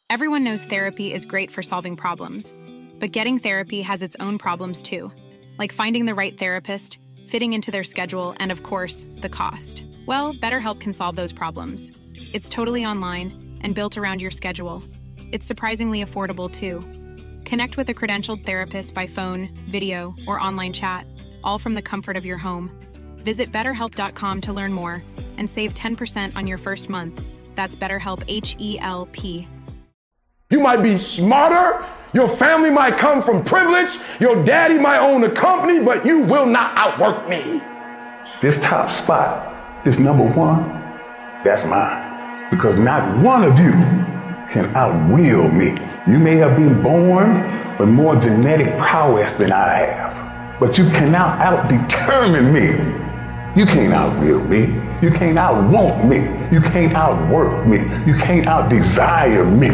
Everyone knows therapy is great for solving problems, but getting therapy has its own problems too, like finding the right therapist, fitting into their schedule, and of course, the cost. Well, BetterHelp can solve those problems. It's totally online and built around your schedule. It's surprisingly affordable too. Connect with a credentialed therapist by phone, video, or online chat, all from the comfort of your home. Visit BetterHelp.com to learn more and save 10% on your first month. That's BetterHelp, H-E-L-P. You might be smarter, your family might come from privilege, your daddy might own a company, but you will not outwork me. This top spot, this number one, that's mine. Because not one of you can outwill me. You may have been born with more genetic prowess than I have, but you cannot out-determine me. You can't outwill me. You can't outwant me. You can't outwork me. You can't out-desire me.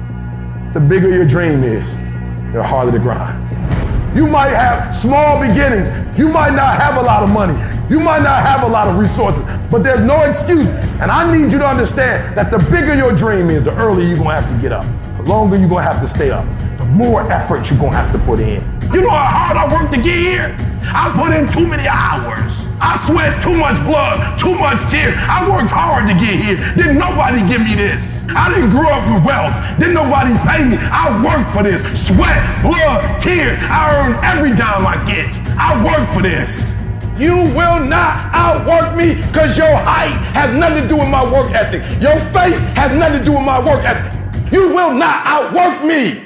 The bigger your dream is, the harder the grind. You might have small beginnings. You might not have a lot of money. You might not have a lot of resources, but there's no excuse. And I need you to understand that the bigger your dream is, the earlier you're gonna have to get up. The longer you're gonna have to stay up. The more effort you're gonna have to put in. You know how hard I worked to get here? I put in too many hours. I sweat too much blood, too much tears. I worked hard to get here. Didn't nobody give me this. I didn't grow up with wealth. Didn't nobody pay me. I worked for this. Sweat, blood, tears. I earn every dime I get. I work for this. You will not outwork me because your height has nothing to do with my work ethic. Your face has nothing to do with my work ethic. You will not outwork me.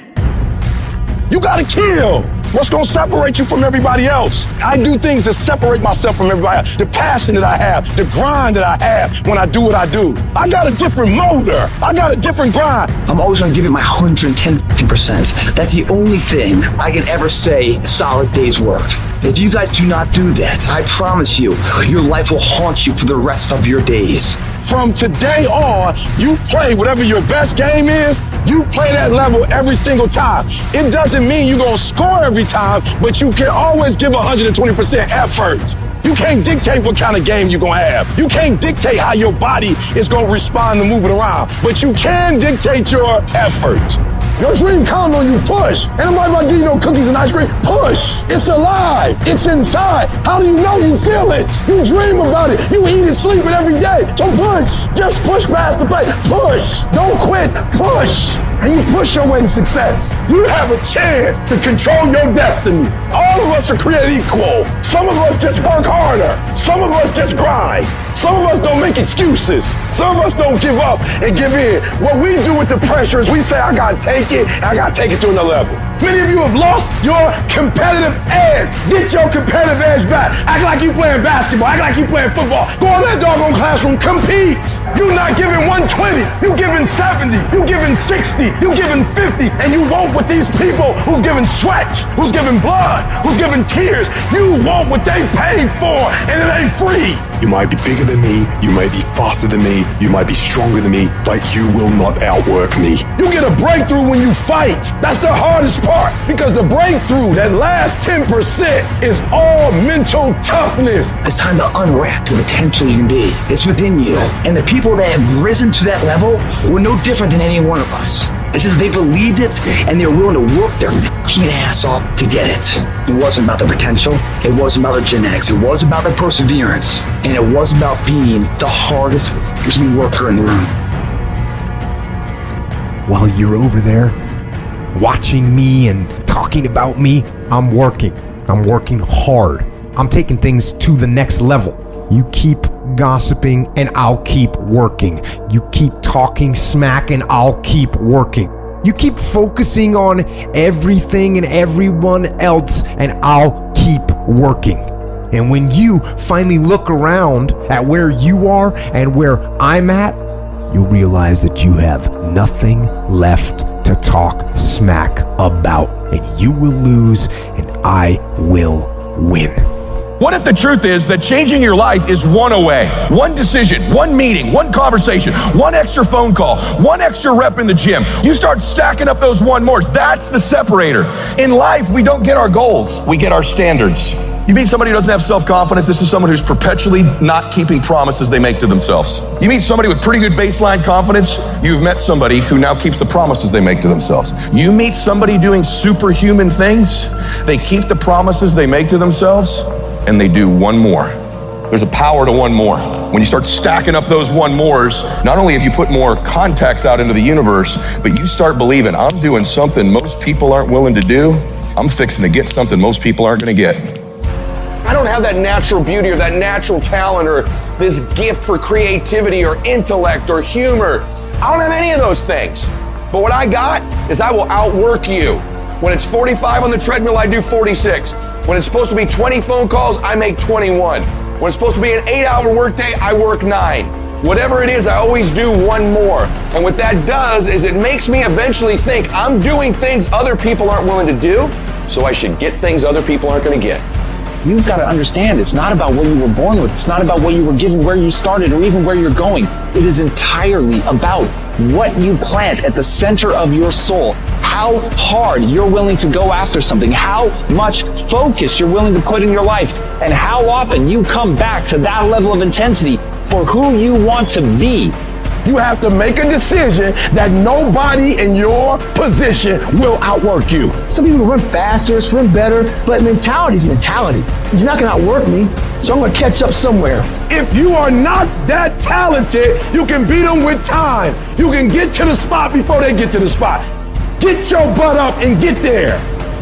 You gotta kill. What's gonna separate you from everybody else? I do things to separate myself from everybody else. The passion that I have, the grind that I have when I do what I do. I got a different motor. I got a different grind. I'm always gonna give it my 110%. That's the only thing I can ever say a solid day's work. If you guys do not do that, I promise you, your life will haunt you for the rest of your days. From today on, you play whatever your best game is, you play that level every single time. It doesn't mean you're gonna score every time, but you can always give 120% effort. You can't dictate what kind of game you're gonna have. You can't dictate how your body is gonna respond to moving around, but you can dictate your effort. Your dream comes when you push. And I'm not about to give you no cookies and ice cream. Push. It's alive. It's inside. How do you know you feel it? You dream about it. You eat and sleep it every day. So push. Just push past the plate. Push. Don't quit. Push. And you push your way to success. You have a chance to control your destiny. All of us are created equal. Some of us just work harder. Some of us just grind. Some of us don't make excuses. Some of us don't give up and give in. What we do with the pressure is we say, I gotta take it, and I gotta take it to another level. Many of you have lost your competitive edge. Get your competitive edge back. Act like you playing basketball. Act like you playing football. Go in that doggone classroom, compete. You're not giving 120. You're giving 70. You're giving 60. You're giving 50. And you want what these people who've given sweat, who's given blood, who's given tears, you want what they paid for, and it ain't free. You might be bigger than me, you might be faster than me, you might be stronger than me, but you will not outwork me. You get a breakthrough when you fight. That's the hardest part, because the breakthrough, that last 10%, is all mental toughness. It's time to unwrap the potential you can be. It's within you. And the people that have risen to that level were no different than any one of us. It's just they believed it and they were willing to work their fucking ass off to get it. It wasn't about the potential. It wasn't about the genetics. It wasn't about the perseverance. And it wasn't about being the hardest fucking worker in the room. While you're over there watching me and talking about me, I'm working. I'm working hard. I'm taking things to the next level. You keep gossiping and I'll keep working. You keep talking smack and I'll keep working. You keep focusing on everything and everyone else and I'll keep working. And when you finally look around at where you are and where I'm at, you'll realize that you have nothing left to talk smack about. And you will lose and I will win. What if the truth is that changing your life is one away? One decision, one meeting, one conversation, one extra phone call, one extra rep in the gym. You start stacking up those one mores. That's the separator. In life, we don't get our goals. We get our standards. You meet somebody who doesn't have self-confidence, this is someone who's perpetually not keeping promises they make to themselves. You meet somebody with pretty good baseline confidence, you've met somebody who now keeps the promises they make to themselves. You meet somebody doing superhuman things, they keep the promises they make to themselves, and they do one more. There's a power to one more. When you start stacking up those one mores, not only have you put more contacts out into the universe, but you start believing, I'm doing something most people aren't willing to do. I'm fixing to get something most people aren't gonna get. I don't have that natural beauty or that natural talent or this gift for creativity or intellect or humor. I don't have any of those things. But what I got is I will outwork you. When it's 45 on the treadmill, I do 46. When it's supposed to be 20 phone calls, I make 21. When it's supposed to be an 8-hour workday, I work 9. Whatever it is, I always do one more. And what that does is it makes me eventually think I'm doing things other people aren't willing to do, so I should get things other people aren't going to get. You've got to understand, it's not about what you were born with. It's not about what you were given, where you started, or even where you're going. It is entirely about what you plant at the center of your soul. How hard you're willing to go after something. How much focus you're willing to put in your life. And how often you come back to that level of intensity for who you want to be. You have to make a decision that nobody in your position will outwork you. Some people run faster, swim better, but mentality is mentality. You're not gonna outwork me, so I'm gonna catch up somewhere. If you are not that talented, you can beat them with time. You can get to the spot before they get to the spot. Get your butt up and get there.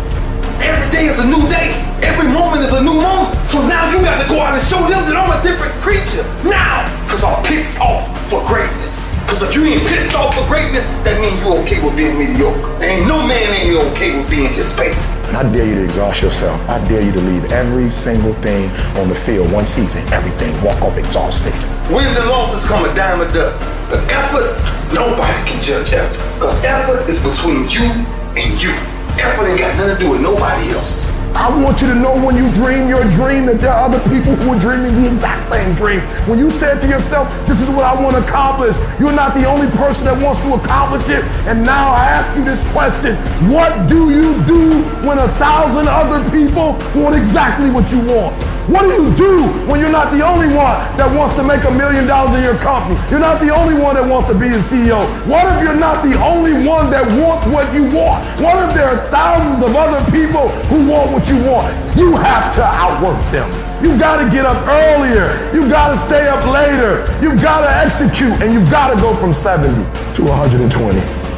Every day is a new day. Every moment is a new moment. So now you got to go out and show them that I'm a different creature. Now, because I'm pissed off for greatness. Because if you ain't pissed off for greatness, that means you okay with being mediocre. There ain't no man in here okay with being just basic. And I dare you to exhaust yourself. I dare you to leave every single thing on the field one season. Everything. Walk off exhausted. Wins and losses come a dime a dozen. But effort, nobody can judge effort. Because effort is between you and you. Effort ain't got nothing to do with nobody else. I want you to know when you dream your dream that there are other people who are dreaming the exact same dream. When you said to yourself, this is what I want to accomplish, you're not the only person that wants to accomplish it. And now I ask you this question, what do you do when 1,000 other people want exactly what you want? What do you do when you're not the only one that wants to make $1 million in your company? You're not the only one that wants to be a CEO. What if you're not the only one that wants what you want? What if there are thousands of other people who want what you want? You have to outwork them. You gotta get up earlier. You gotta stay up later. You gotta execute, and you gotta go from 70 to 120.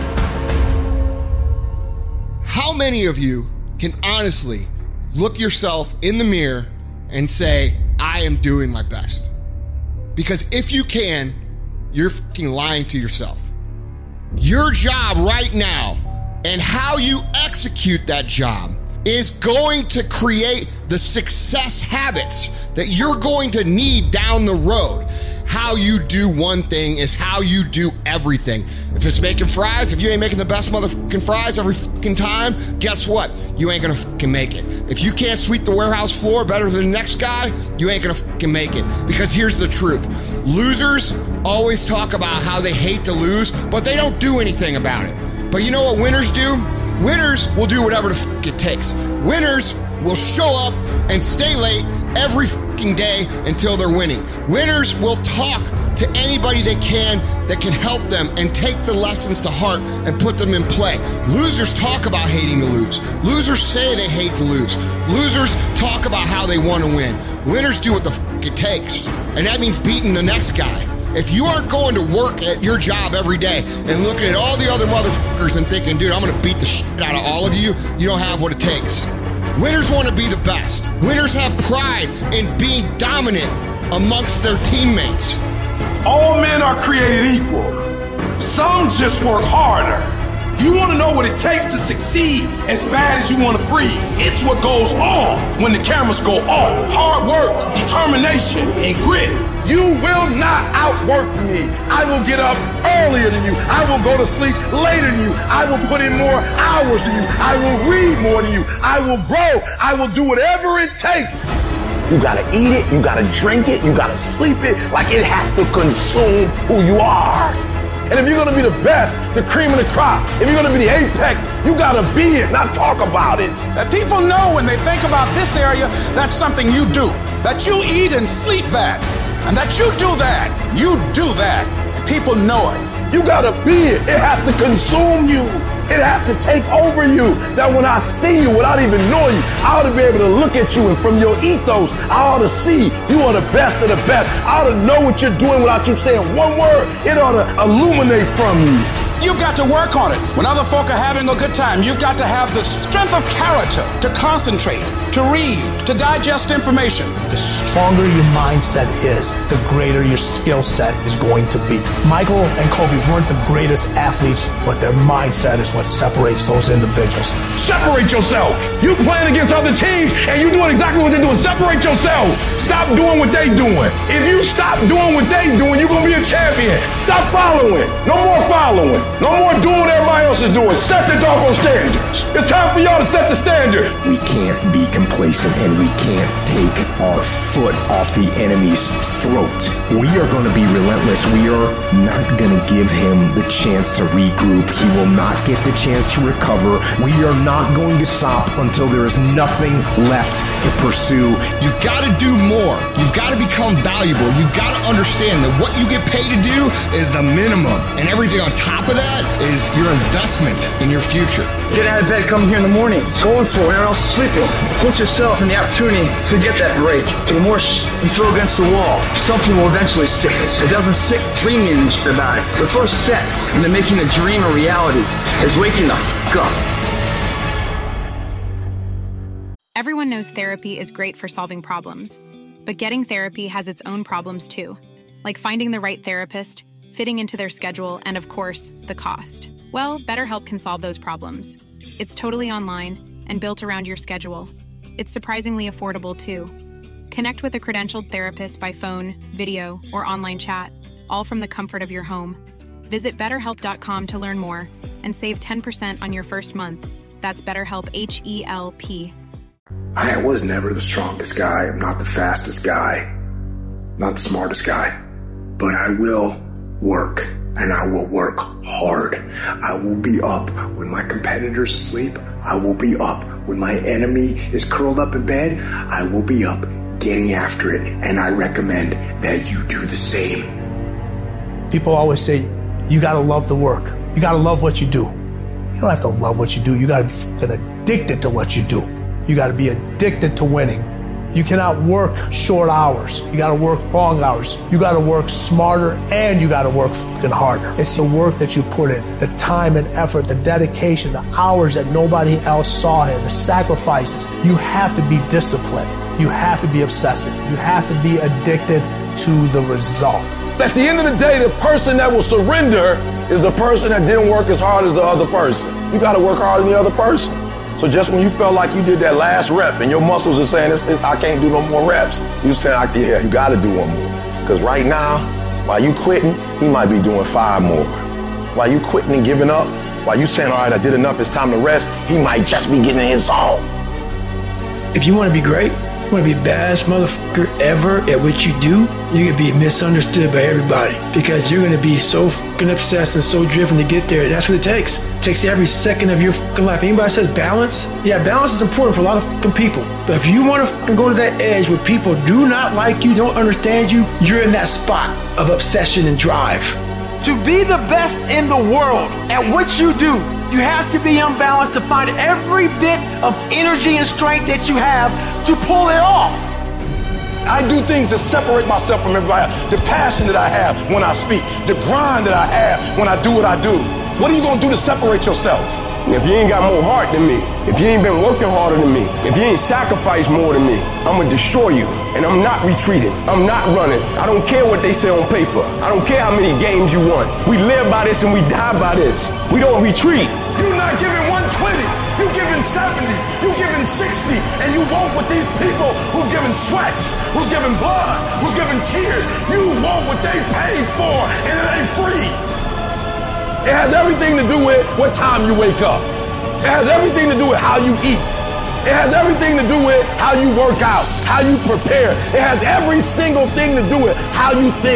How many of you can honestly look yourself in the mirror and say, I am doing my best? Because if you can, you're fucking lying to yourself. Your job right now and how you execute that job is going to create the success habits that you're going to need down the road. How you do one thing is how you do everything. If it's making fries, if you ain't making the best motherfucking fries every fucking time, guess what? You ain't gonna fucking make it. If you can't sweep the warehouse floor better than the next guy, you ain't gonna fucking make it. Because here's the truth. Losers always talk about how they hate to lose, but they don't do anything about it. But you know what winners do? Winners will do whatever the fuck it takes. Winners will show up and stay late every fucking day until they're winning. Winners will talk to anybody they can that can help them and take the lessons to heart and put them in play. Losers talk about hating to lose. Losers say they hate to lose. Losers talk about how they want to win. Winners do what the fuck it takes. And that means beating the next guy. If you aren't going to work at your job every day and looking at all the other motherfuckers and thinking, dude, I'm going to beat the shit out of all of you, you don't have what it takes. Winners want to be the best. Winners have pride in being dominant amongst their teammates. All men are created equal. Some just work harder. You want to know what it takes to succeed as bad as you want to breathe. It's what goes on when the cameras go off. Hard work, determination, and grit. You will not outwork me. I will get up earlier than you. I will go to sleep later than you. I will put in more hours than you. I will read more than you. I will grow. I will do whatever it takes. You gotta eat it, you gotta drink it, you gotta sleep it like it has to consume who you are. And if you're gonna be the best, the cream of the crop, if you're gonna be the apex, you gotta be it, not talk about it. That people know when they think about this area, that's something you do. That you eat and sleep that. And that you do that. You do that. And people know it. You gotta be it. It has to consume you. It has to take over you. That when I see you without even knowing you, I ought to be able to look at you, and from your ethos, I ought to see you are the best of the best. I ought to know what you're doing without you saying one word. It ought to illuminate from you. You've got to work on it. When other folk are having a good time, you've got to have the strength of character to concentrate, to read, to digest information. The stronger your mindset is, the greater your skill set is going to be. Michael and Kobe weren't the greatest athletes, but their mindset is what separates those individuals. Separate yourself. You playing against other teams and you doing exactly what they're doing. Separate yourself. Stop doing what they doing. If you stop doing what they doing, you're going to be a champion. Stop following. No more following. No more doing what everybody else is doing. Set the doggone standards. It's time for y'all to set the standard. We can't be complacent, and we can't take our foot off the enemy's throat. We are going to be relentless. We are not going to give him the chance to regroup. He will not get the chance to recover. We are not going to stop until there is nothing left to pursue. You've got to do more. You've got to become valuable. You've got to understand that what you get paid to do is the minimum, and everything on top of that is your investment in your future. Get out of bed, come here in the morning. Going for it, or else sleeping. Put yourself in the opportunity to get that break. The more you throw against the wall, something will eventually stick. It doesn't stick dreaming about it. The first step into making a dream a reality is waking the f*** up. Everyone knows therapy is great for solving problems, but getting therapy has its own problems too, like finding the right therapist, fitting into their schedule, and of course, the cost. Well, BetterHelp can solve those problems. It's totally online and built around your schedule. It's surprisingly affordable too. Connect with a credentialed therapist by phone, video, or online chat, all from the comfort of your home. Visit BetterHelp.com to learn more and save 10% on your first month. That's BetterHelp, H-E-L-P. I was never the strongest guy. I'm not the fastest guy. Not the smartest guy. But I will work, and I will work hard. I will be up when my competitor's asleep. I will be up when my enemy is curled up in bed. I will be up getting after it, and I recommend that you do the same. People always say, you gotta love the work. You gotta love what you do. You don't have to love what you do. You gotta be fucking addicted to what you do. You gotta be addicted to winning. You cannot work short hours. You gotta work long hours. You gotta work smarter, and you gotta work fucking harder. It's the work that you put in, the time and effort, the dedication, the hours that nobody else saw here, the sacrifices. You have to be disciplined. You have to be obsessive. You have to be addicted to the result. At the end of the day, the person that will surrender is the person that didn't work as hard as the other person. You gotta work harder than the other person. So just when you felt like you did that last rep and your muscles are saying, I can't do no more reps, you saying, yeah, you got to do one more. Because right now, while you quitting, he might be doing 5 more. While you quitting and giving up, while you saying, all right, I did enough, it's time to rest, he might just be getting in his zone. If you want to be great, you want to be the baddest motherfucker ever at what you do, you're going to be misunderstood by everybody because you're going to be so fucking obsessed and so driven to get there. That's what it takes. It takes every second of your fucking life. Anybody says balance? Yeah, balance is important for a lot of fucking people. But if you want to fucking go to that edge where people do not like you, don't understand you, you're in that spot of obsession and drive. To be the best in the world at what you do, you have to be unbalanced to find every bit of energy and strength that you have to pull it off. I do things to separate myself from everybody. The passion that I have when I speak, the grind that I have when I do what I do. What are you going to do to separate yourself? If you ain't got more heart than me, if you ain't been working harder than me, if you ain't sacrificed more than me, I'm gonna destroy you. And I'm not retreating. I'm not running. I don't care what they say on paper. I don't care how many games you won. We live by this and we die by this. We don't retreat. You're not giving 120. You're giving 70. You're giving 60. And you want what these people who've given sweat, who's given blood, who's given tears, you want what they paid for, and it ain't free. It has everything to do with what time you wake up. It has everything to do with how you eat. It has everything to do with how you work out, how you prepare. It has every single thing to do with how you think.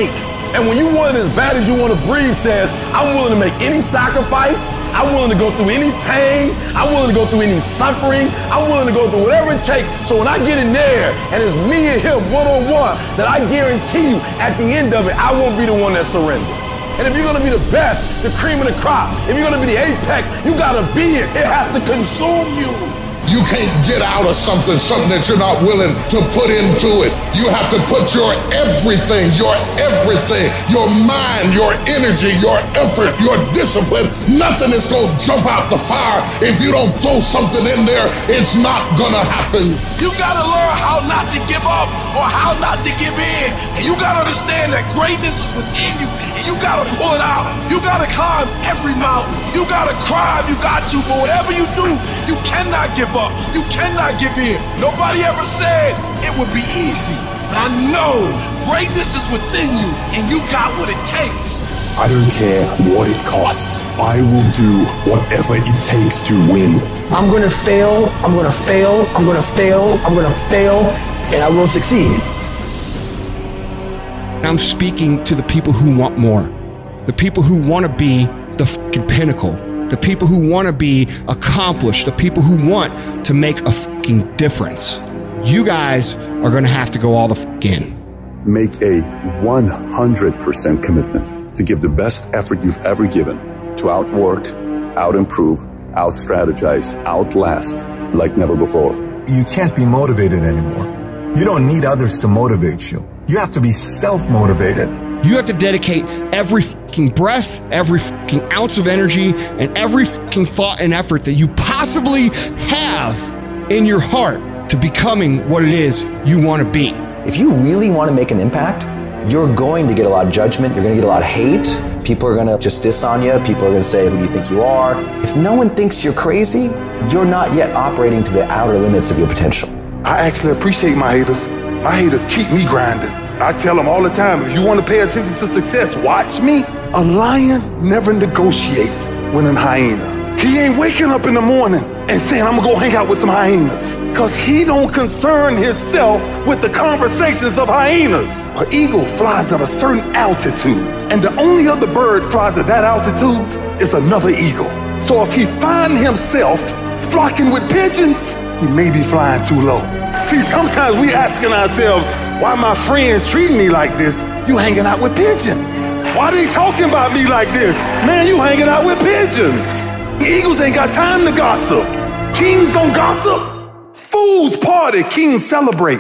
And when you want it as bad as you want to breathe says, I'm willing to make any sacrifice. I'm willing to go through any pain. I'm willing to go through any suffering. I'm willing to go through whatever it takes. So when I get in there and it's me and him one-on-one, that I guarantee you at the end of it, I won't be the one that surrenders. And if you're going to be the best, the cream of the crop, if you're going to be the apex, you got to be it. It has to consume you. You can't get out of something that you're not willing to put into it. You have to put your everything, your mind, your energy, your effort, your discipline. Nothing is going to jump out the fire. If you don't throw something in there, it's not going to happen. You got to learn how not to give up or how not to give in. And you got to understand that greatness is within you. And you got to pull it out. You got to climb every mountain. You got to cry if you got to. But whatever you do, you cannot give up. You cannot give in. Nobody ever said it would be easy. But I know greatness is within you, and you got what it takes. I don't care what it costs. I will do whatever it takes to win. I'm going to fail. I'm going to fail. I'm going to fail. I'm going to fail. And I will succeed. I'm speaking to the people who want more. The people who want to be the fucking pinnacle. The people who want to be accomplished, the people who want to make a fucking difference. You guys are going to have to go all the fuck in. Make a 100% commitment to give the best effort you've ever given to outwork, out-improve, out-strategize, outlast like never before. You can't be motivated anymore. You don't need others to motivate you. You have to be self-motivated. You have to dedicate every fucking breath, every fucking ounce of energy, and every fucking thought and effort that you possibly have in your heart to becoming what it is you want to be. If you really want to make an impact, you're going to get a lot of judgment. You're going to get a lot of hate. People are going to just diss on you. People are going to say, who do you think you are? If no one thinks you're crazy, you're not yet operating to the outer limits of your potential. I actually appreciate my haters. My haters keep me grinding. I tell them all the time, if you want to pay attention to success, watch me. A lion never negotiates with a hyena. He ain't waking up in the morning and saying, I'm gonna go hang out with some hyenas. Cause he don't concern himself with the conversations of hyenas. An eagle flies at a certain altitude, and the only other bird flies at that altitude is another eagle. So if he find himself flocking with pigeons, he may be flying too low. See, sometimes we asking ourselves, why my friends treating me like this? You hanging out with pigeons. Why they talking about me like this? Man, you hanging out with pigeons. Eagles ain't got time to gossip. Kings don't gossip. Fools party, kings celebrate.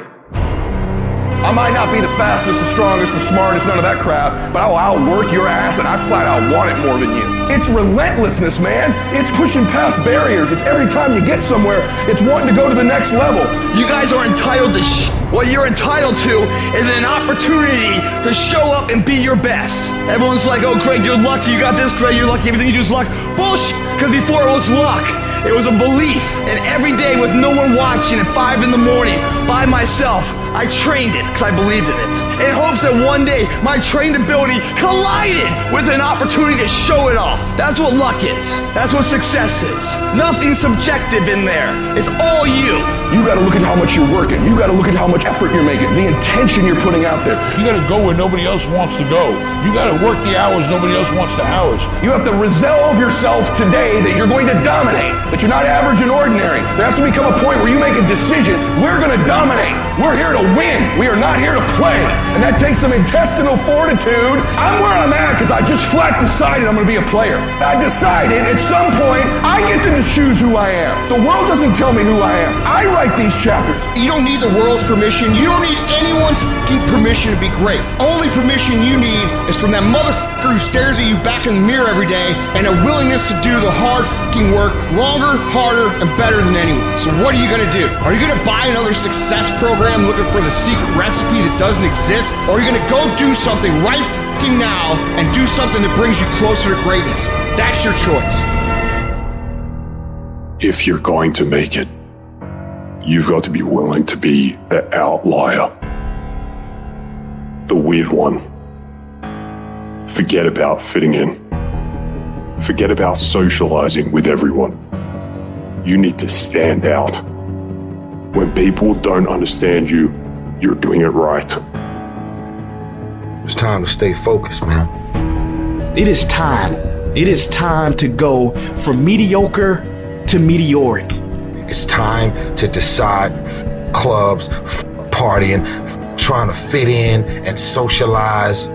I might not be the fastest, the strongest, the smartest, none of that crap, but I will outwork your ass and I flat out want it more than you. It's relentlessness, man. It's pushing past barriers. It's every time you get somewhere, it's wanting to go to the next level. You guys are entitled to What you're entitled to is an opportunity to show up and be your best. Everyone's like, oh, Craig, you're lucky. You got this, Craig, you're lucky. Everything you do is luck. Bullshit, because before it was luck. It was a belief. And every day with no one watching at 5 in the morning by myself, I trained it because I believed in it. In hopes that one day my trained ability collided with an opportunity to show it off. That's what luck is. That's what success is. Nothing subjective in there. It's all you. You got to look at how much you're working. You got to look at how much effort you're making, the intention you're putting out there. You got to go where nobody else wants to go. You got to work the hours nobody else wants the hours. You have to resolve yourself today that you're going to dominate, that you're not average and ordinary. There has to become a point where you make a decision. We're going to dominate. We're here to win. We are not here to play. And that takes some intestinal fortitude. I'm where I'm at because I just flat decided I'm going to be a player. I decided at some point I get to choose who I am. The world doesn't tell me who I am. I write these chapters. You don't need the world's permission. You don't need anyone's fucking permission to be great. Only permission you need is from that motherfucker who stares at you back in the mirror every day and a willingness to do the hard fucking work longer, harder, and better than anyone. So what are you going to do? Are you going to buy another success program looking for the secret recipe that doesn't exist? Or are you going to go do something right fucking now and do something that brings you closer to greatness? That's your choice. If you're going to make it, you've got to be willing to be the outlier, the weird one. Forget about fitting in. Forget about socializing with everyone. You need to stand out. When people don't understand you, you're doing it right. It's time to stay focused, man. It is time. It is time to go from mediocre to meteoric. It's time to decide clubs, partying, trying to fit in and socialize,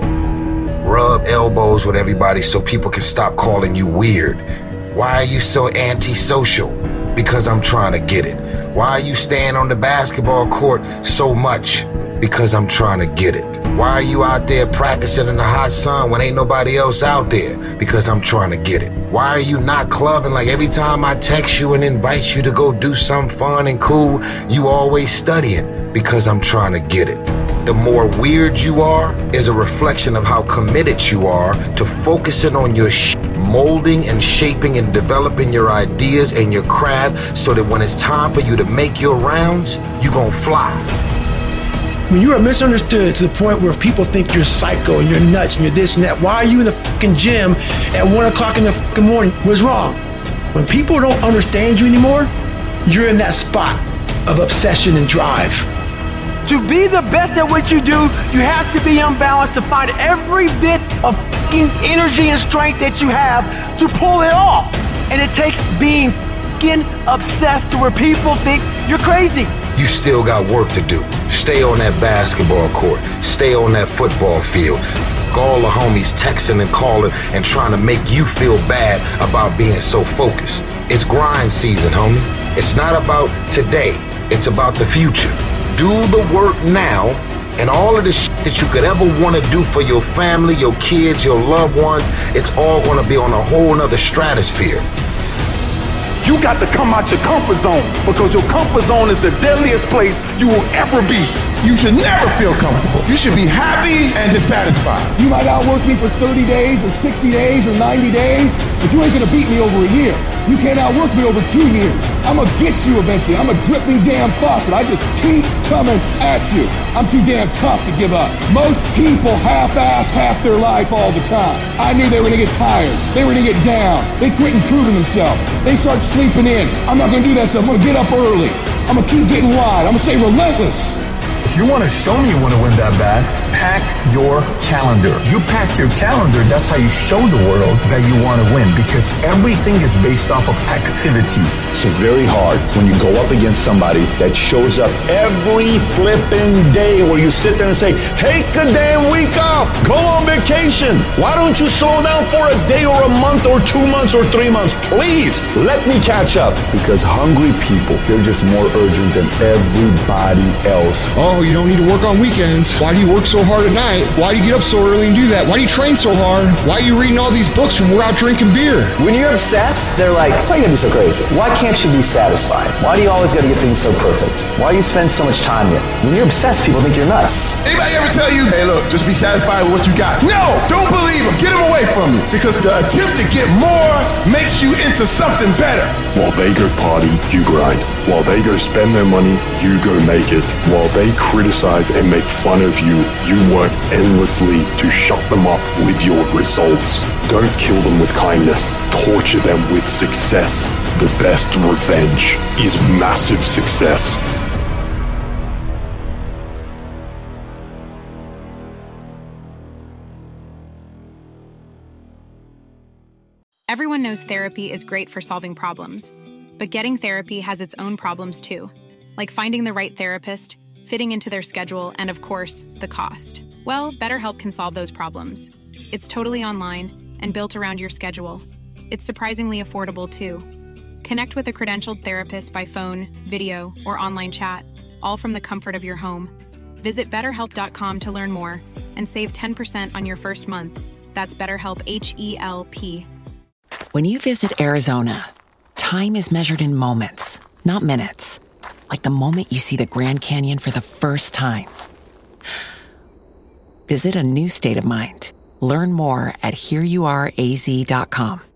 rub elbows with everybody so people can stop calling you weird. Why are you so antisocial? Because I'm trying to get it. Why are you staying on the basketball court so much? Because I'm trying to get it. Why are you out there practicing in the hot sun when ain't nobody else out there? Because I'm trying to get it. Why are you not clubbing like every time I text you and invite you to go do something fun and cool, you always studying? Because I'm trying to get it. The more weird you are is a reflection of how committed you are to focusing on your molding and shaping and developing your ideas and your craft so that when it's time for you to make your rounds, you gon' fly. When you are misunderstood to the point where people think you're psycho and you're nuts and you're this and that, why are you in the fucking gym at 1 o'clock in the fucking morning? What's wrong? When people don't understand you anymore, you're in that spot of obsession and drive. To be the best at what you do, you have to be unbalanced to find every bit of fucking energy and strength that you have to pull it off. And it takes being fucking obsessed to where people think you're crazy. You still got work to do. Stay on that basketball court. Stay on that football field. All the homies texting and calling and trying to make you feel bad about being so focused. It's grind season, homie. It's not about today. It's about the future. Do the work now, and all of the shit that you could ever want to do for your family, your kids, your loved ones, it's all going to be on a whole nother stratosphere. You got to come out your comfort zone because your comfort zone is the deadliest place you will ever be. You should never feel comfortable. You should be happy and dissatisfied. You might outwork me for 30 days or 60 days or 90 days, but you ain't gonna beat me over a year. You can't outwork me over 2 years. I'm gonna get you eventually. I'm a dripping damn faucet. I just keep coming at you. I'm too damn tough to give up. Most people half-ass half their life all the time. I knew they were gonna get tired. They were gonna get down. They quit improving themselves. They start sleeping in. I'm not gonna do that stuff. I'm gonna get up early. I'm gonna keep getting wide. I'm gonna stay relentless. If you want to show me you want to win that bad, pack your calendar. You pack your calendar, that's how you show the world that you want to win, because everything is based off of activity. It's very hard when you go up against somebody that shows up every flipping day where you sit there and say, take a damn week off, go on vacation. Why don't you slow down for a day or a month or 2 months or 3 months? Please, let me catch up. Because hungry people, they're just more urgent than everybody else. Oh, you don't need to work on weekends. Why do you work so hard at night? Why do you get up so early and do that? Why do you train so hard? Why are you reading all these books when we're out drinking beer? When you're obsessed, they're like, why are you gonna be so crazy? Why can't you be satisfied? Why do you always gotta get things so perfect? Why do you spend so much time here? When you're obsessed, people think you're nuts. Anybody ever tell you, hey look, just be satisfied with what you got? No, don't believe them. Get them away from you. Because the attempt to get more makes you into something better. While they go party, you grind. While they go spend their money, you go make it. While they criticize and make fun of you, you work endlessly to shut them up with your results. Don't kill them with kindness. Torture them with success. The best revenge is massive success. Everyone knows therapy is great for solving problems, but getting therapy has its own problems too, like finding the right therapist, fitting into their schedule, and of course, the cost. Well, BetterHelp can solve those problems. It's totally online and built around your schedule. It's surprisingly affordable too. Connect with a credentialed therapist by phone, video, or online chat, all from the comfort of your home. Visit BetterHelp.com to learn more and save 10% on your first month. That's BetterHelp, H-E-L-P. When you visit Arizona, time is measured in moments, not minutes. Like the moment you see the Grand Canyon for the first time. Visit a new state of mind. Learn more at hereyouareaz.com.